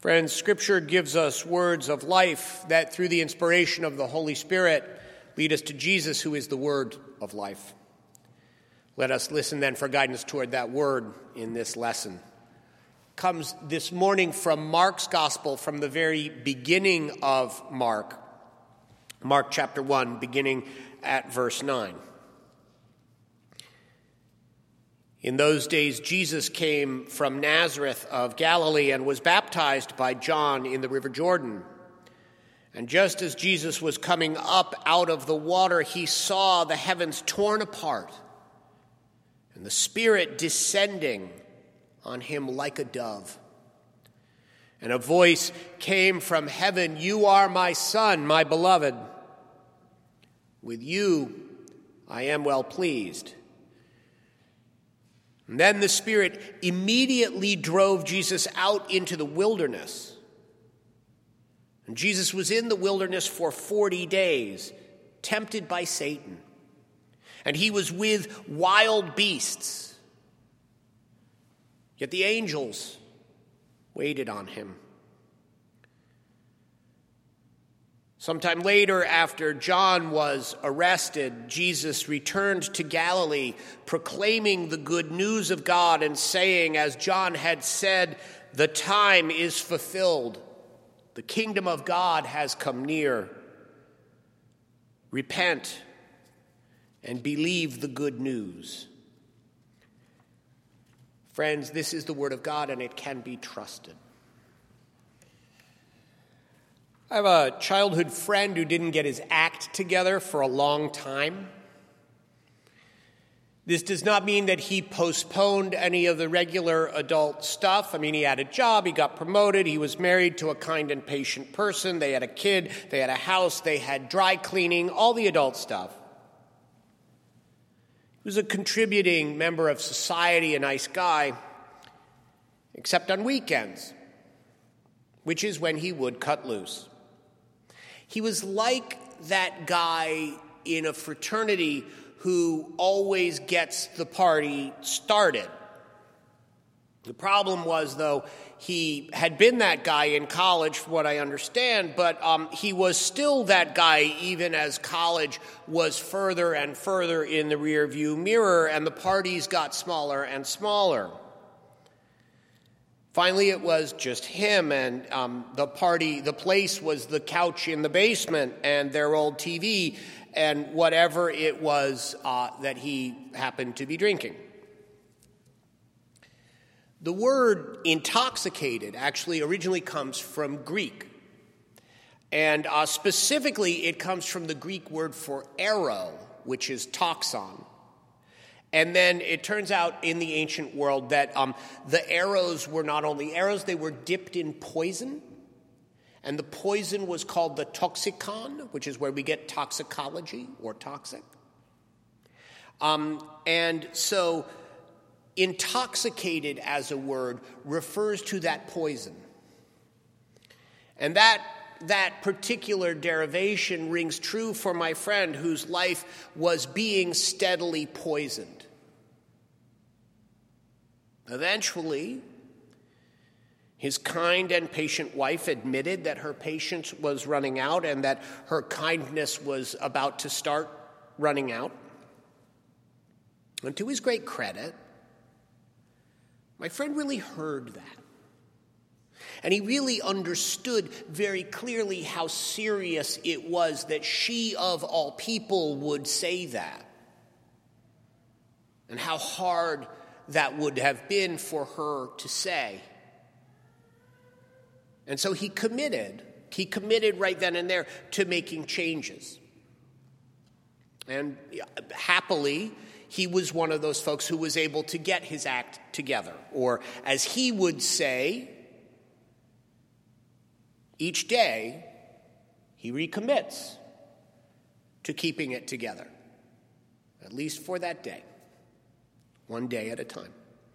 Friends, Scripture gives us words of life that, through the inspiration of the Holy Spirit, lead us to Jesus, who is the Word of life. Let us listen then for guidance toward that word in this lesson. It comes this morning from Mark's Gospel, from the very beginning of Mark chapter 1, beginning at verse 9. In those days, Jesus came from Nazareth of Galilee and was baptized by John in the river Jordan. And just as Jesus was coming up out of the water, he saw the heavens torn apart and the Spirit descending on him like a dove. And a voice came from heaven, "You are my Son, my beloved. With you I am well pleased." And then the Spirit immediately drove Jesus out into the wilderness. And Jesus was in the wilderness for 40 days, tempted by Satan. And he was with wild beasts. Yet the angels waited on him. Sometime later, after John was arrested, Jesus returned to Galilee, proclaiming the good news of God and saying, as John had said, "The time is fulfilled. The kingdom of God has come near. Repent and believe the good news." Friends, this is the word of God, and it can be trusted. I have a childhood friend who didn't get his act together for a long time. This does not mean that he postponed any of the regular adult stuff. I mean, he had a job, he got promoted, he was married to a kind and patient person, they had a kid, they had a house, they had dry cleaning, all the adult stuff. He was a contributing member of society, a nice guy, except on weekends, which is when he would cut loose. He was like that guy in a fraternity who always gets the party started. The problem was, though, he had been that guy in college, from what I understand, but he was still that guy even as college was further and further in the rearview mirror and the parties got smaller and smaller. Finally, it was just him, and the place was the couch in the basement and their old TV and whatever it was that he happened to be drinking. The word intoxicated actually originally comes from Greek. And specifically, it comes from the Greek word for arrow, which is toxon. And then it turns out in the ancient world that the arrows were not only arrows, they were dipped in poison. And the poison was called the toxicon, which is where we get toxicology or toxic. And so intoxicated as a word refers to that poison. And that particular derivation rings true for my friend whose life was being steadily poisoned. Eventually, his kind and patient wife admitted that her patience was running out and that her kindness was about to start running out. And to his great credit, my friend really heard that. And he really understood very clearly how serious it was that she, of all people, would say that. And how hard that would have been for her to say. And so he committed right then and there to making changes. And happily, he was one of those folks who was able to get his act together. Or as he would say, each day he recommits to keeping it together, at least for that day, one day at a time.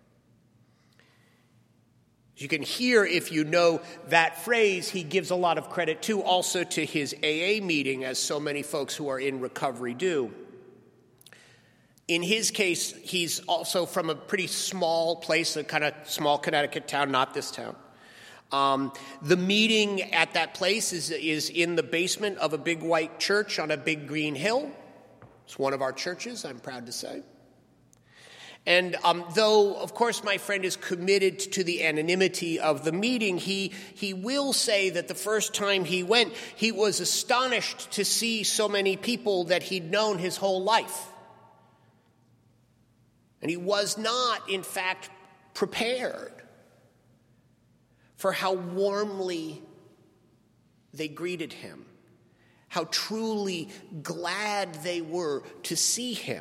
As you can hear, if you know that phrase, he gives a lot of credit too, also to his AA meeting, as so many folks who are in recovery do. In his case, he's also from a pretty small place, a kind of small Connecticut town, not this town. The meeting at that place is in the basement of a big white church on a big green hill. It's one of our churches, I'm proud to say. And though, of course, my friend is committed to the anonymity of the meeting, he will say that the first time he went, he was astonished to see so many people that he'd known his whole life. And he was not, in fact, prepared for how warmly they greeted him, how truly glad they were to see him.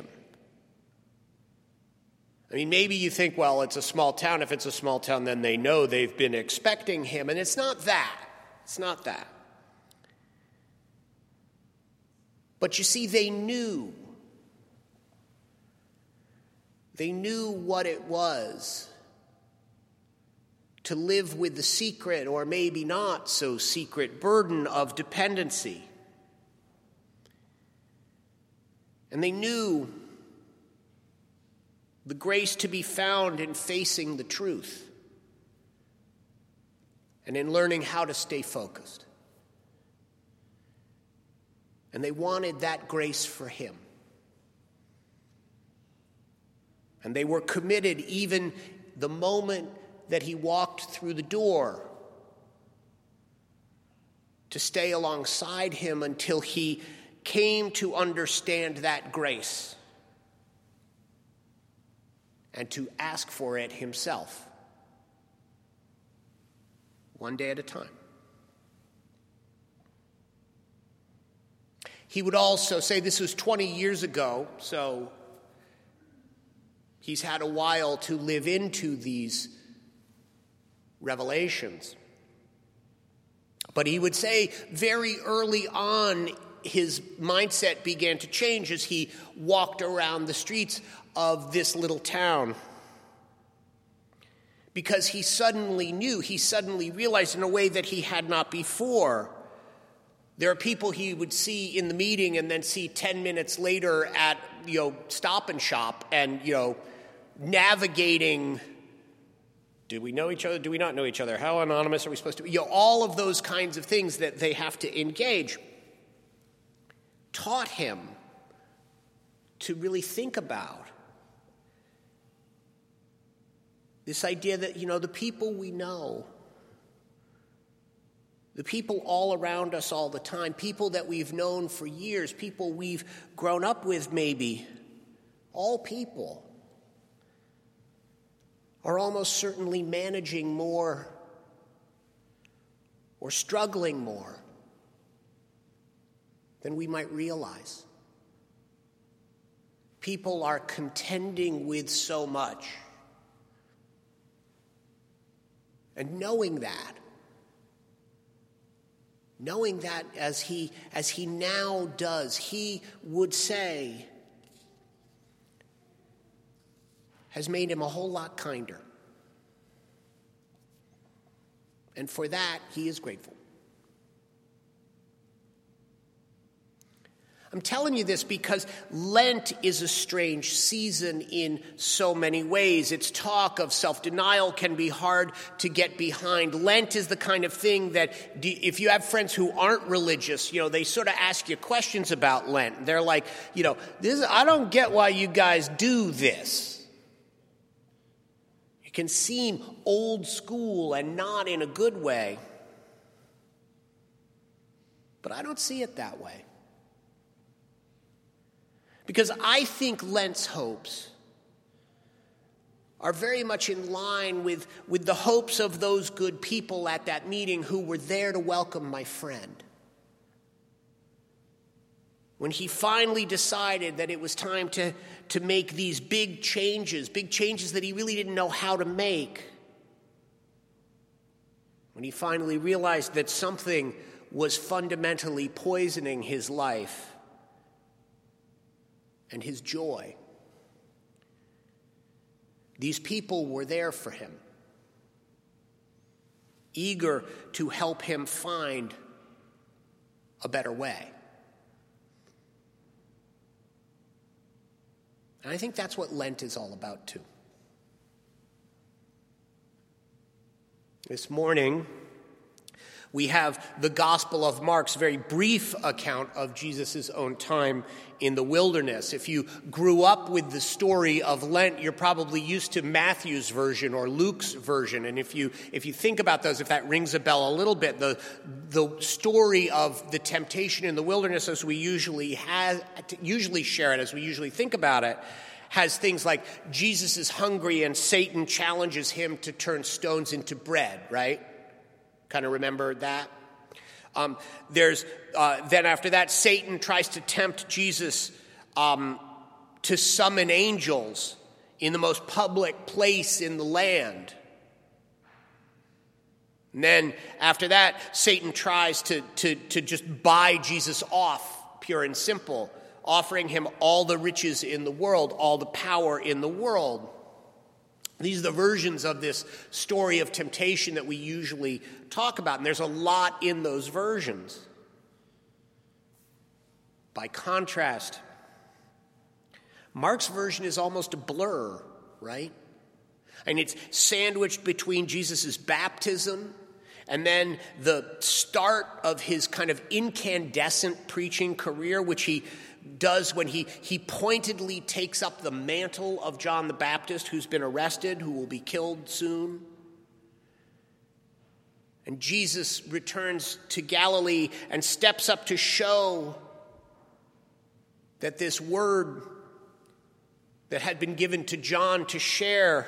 I mean, maybe you think, well, it's a small town. If it's a small town, then they know they've been expecting him. And it's not that. It's not that. But you see, they knew. They knew what it was to live with the secret, or maybe not so secret, burden of dependency. And they knew the grace to be found in facing the truth and in learning how to stay focused. And they wanted that grace for him. And they were committed even the moment that he walked through the door to stay alongside him until he came to understand that grace and to ask for it himself, one day at a time. He would also say, this was 20 years ago, so he's had a while to live into these revelations. But he would say very early on, his mindset began to change as he walked around the streets of this little town. Because he suddenly realized in a way that he had not before. There are people he would see in the meeting and then see 10 minutes later at, Stop and Shop and, navigating, do we know each other? Do we not know each other? How anonymous are we supposed to be? All of those kinds of things that they have to engage taught him to really think about this idea that, the people we know, the people all around us all the time, people that we've known for years, people we've grown up with maybe, all people are almost certainly managing more or struggling more than we might realize. People are contending with so much. And knowing that as he now does, he would say, has made him a whole lot kinder. And for that, he is grateful. I'm telling you this because Lent is a strange season in so many ways. Its talk of self-denial can be hard to get behind. Lent is the kind of thing that if you have friends who aren't religious, they sort of ask you questions about Lent. They're like, I don't get why you guys do this. It can seem old school and not in a good way. But I don't see it that way. Because I think Lent's hopes are very much in line with the hopes of those good people at that meeting who were there to welcome my friend. When he finally decided that it was time to make these big changes that he really didn't know how to make. When he finally realized that something was fundamentally poisoning his life and his joy. These people were there for him, eager to help him find a better way. And I think that's what Lent is all about, too. This morning, We have the Gospel of Mark's very brief account of Jesus' own time in the wilderness. If you grew up with the story of Lent, you're probably used to Matthew's version or Luke's version. And if you think about those, if that rings a bell a little bit, the story of the temptation in the wilderness as we usually share it, as we usually think about it, has things like Jesus is hungry and Satan challenges him to turn stones into bread, right? Kind of remember that? Then after that, Satan tries to tempt Jesus to summon angels in the most public place in the land. And then after that, Satan tries to just buy Jesus off, pure and simple, offering him all the riches in the world, all the power in the world. These are the versions of this story of temptation that we usually talk about, and there's a lot in those versions. By contrast, Mark's version is almost a blur, right? And it's sandwiched between Jesus' baptism and then the start of his kind of incandescent preaching career, which he does when he pointedly takes up the mantle of John the Baptist, who's been arrested, who will be killed soon. And Jesus returns to Galilee and steps up to show that this word that had been given to John to share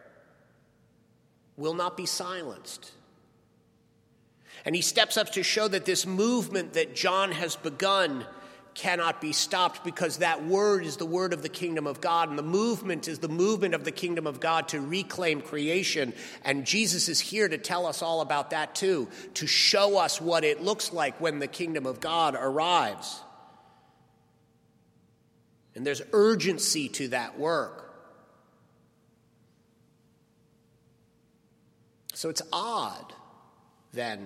will not be silenced. And he steps up to show that this movement that John has begun cannot be stopped, because that word is the word of the kingdom of God, and the movement is the movement of the kingdom of God to reclaim creation. And Jesus is here to tell us all about that too, to show us what it looks like when the kingdom of God arrives. And there's urgency to that work. So it's odd, then,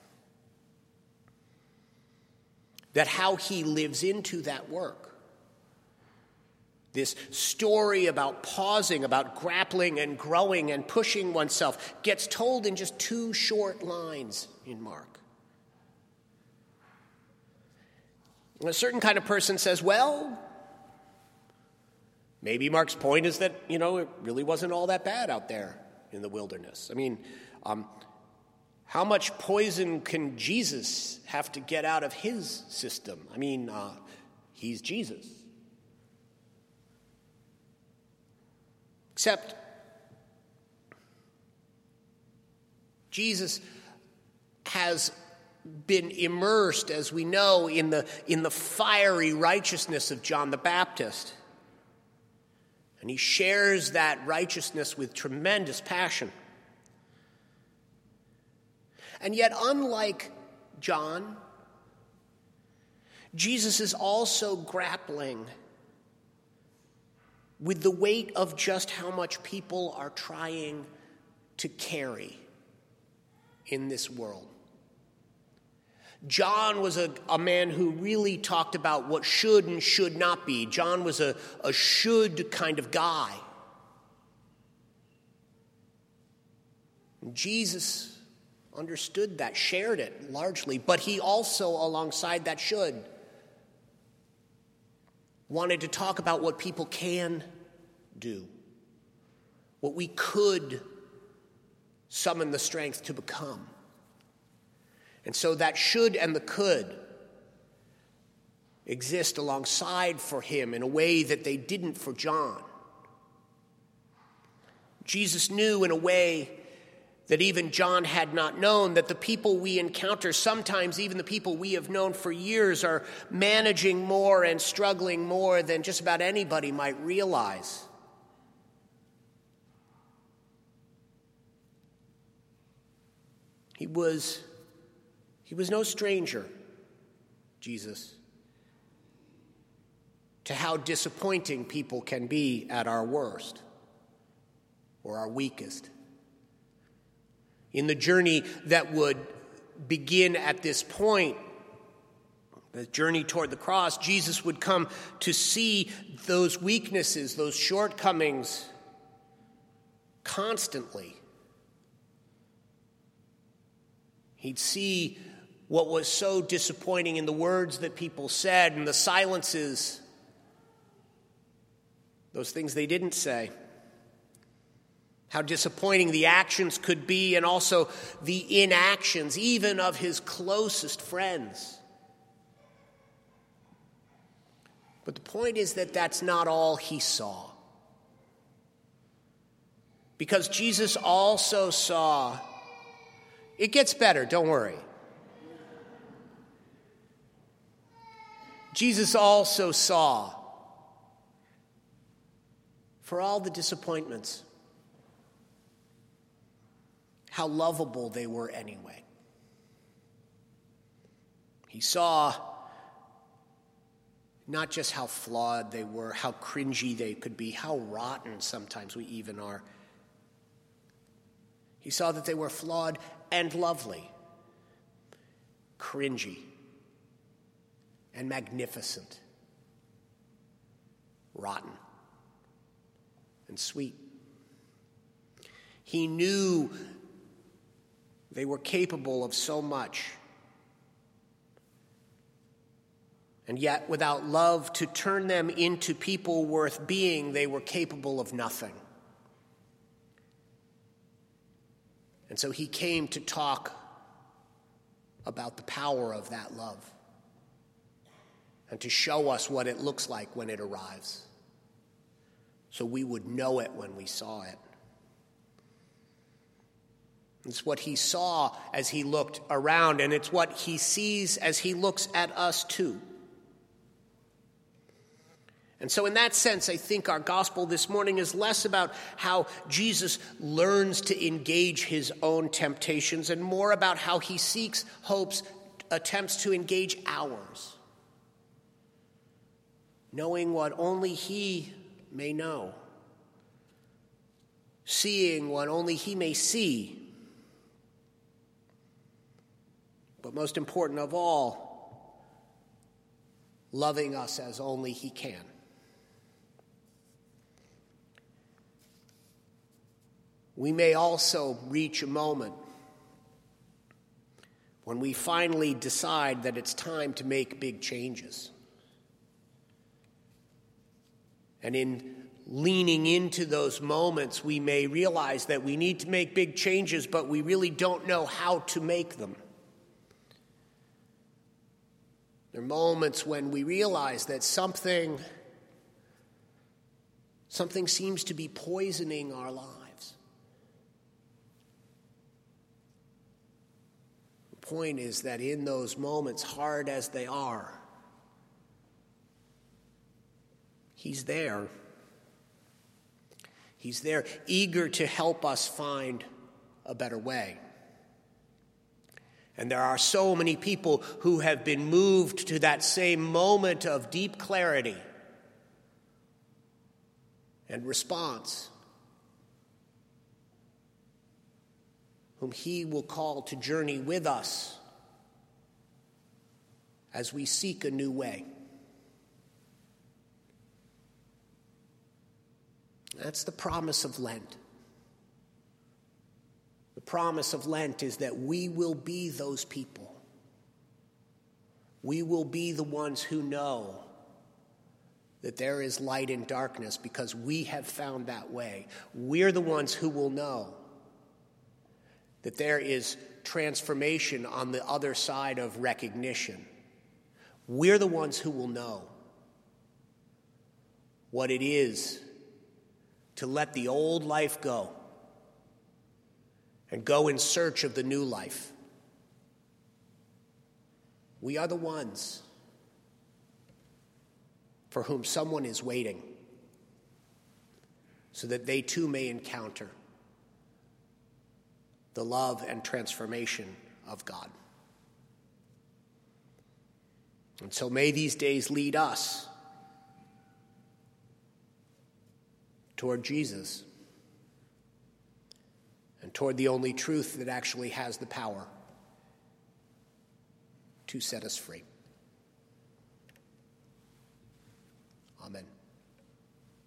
that how he lives into that work. This story about pausing, about grappling and growing and pushing oneself gets told in just 2 short lines in Mark. And a certain kind of person says, well, maybe Mark's point is that, it really wasn't all that bad out there in the wilderness. I mean, how much poison can Jesus have to get out of his system? I mean, he's Jesus. Except Jesus has been immersed, as we know, in the fiery righteousness of John the Baptist. And he shares that righteousness with tremendous passion. And yet, unlike John, Jesus is also grappling with the weight of just how much people are trying to carry in this world. John was a man who really talked about what should and should not be. John was a should kind of guy. And Jesus understood that, shared it largely, but he also, alongside that should, wanted to talk about what people can do, what we could summon the strength to become. And so that should and the could exist alongside for him in a way that they didn't for John. Jesus knew in a way that even John had not known, that the people we encounter, sometimes even the people we have known for years, are managing more and struggling more than just about anybody might realize. He was no stranger, Jesus, to how disappointing people can be at our worst or our weakest. In the journey that would begin at this point, the journey toward the cross, Jesus would come to see those weaknesses, those shortcomings constantly. He'd see what was so disappointing in the words that people said and the silences, those things they didn't say. How disappointing the actions could be, and also the inactions, even of his closest friends. But the point is that that's not all he saw. Because Jesus also saw, it gets better, don't worry. Jesus also saw, for all the disappointments, how lovable they were anyway. He saw not just how flawed they were, how cringy they could be, how rotten sometimes we even are. He saw that they were flawed and lovely, cringy and magnificent, rotten and sweet. He knew they were capable of so much. And yet, without love to turn them into people worth being, they were capable of nothing. And so he came to talk about the power of that love and to show us what it looks like when it arrives, so we would know it when we saw it. It's what he saw as he looked around, and it's what he sees as he looks at us too. And so in that sense, I think our gospel this morning is less about how Jesus learns to engage his own temptations and more about how he seeks, hopes, attempts to engage ours, knowing what only he may know, seeing what only he may see, but most important of all, loving us as only he can. We may also reach a moment when we finally decide that it's time to make big changes. And in leaning into those moments, we may realize that we need to make big changes, but we really don't know how to make them. There are moments when we realize that something seems to be poisoning our lives. The point is that in those moments, hard as they are, he's there. He's there, eager to help us find a better way. And there are so many people who have been moved to that same moment of deep clarity and response, whom he will call to journey with us as we seek a new way. That's the promise of Lent. The promise of Lent is that we will be those people. We will be the ones who know that there is light in darkness because we have found that way. We're the ones who will know that there is transformation on the other side of recognition. We're the ones who will know what it is to let the old life go and go in search of the new life. We are the ones for whom someone is waiting so that they too may encounter the love and transformation of God. And so may these days lead us toward Jesus and toward the only truth that actually has the power to set us free. Amen.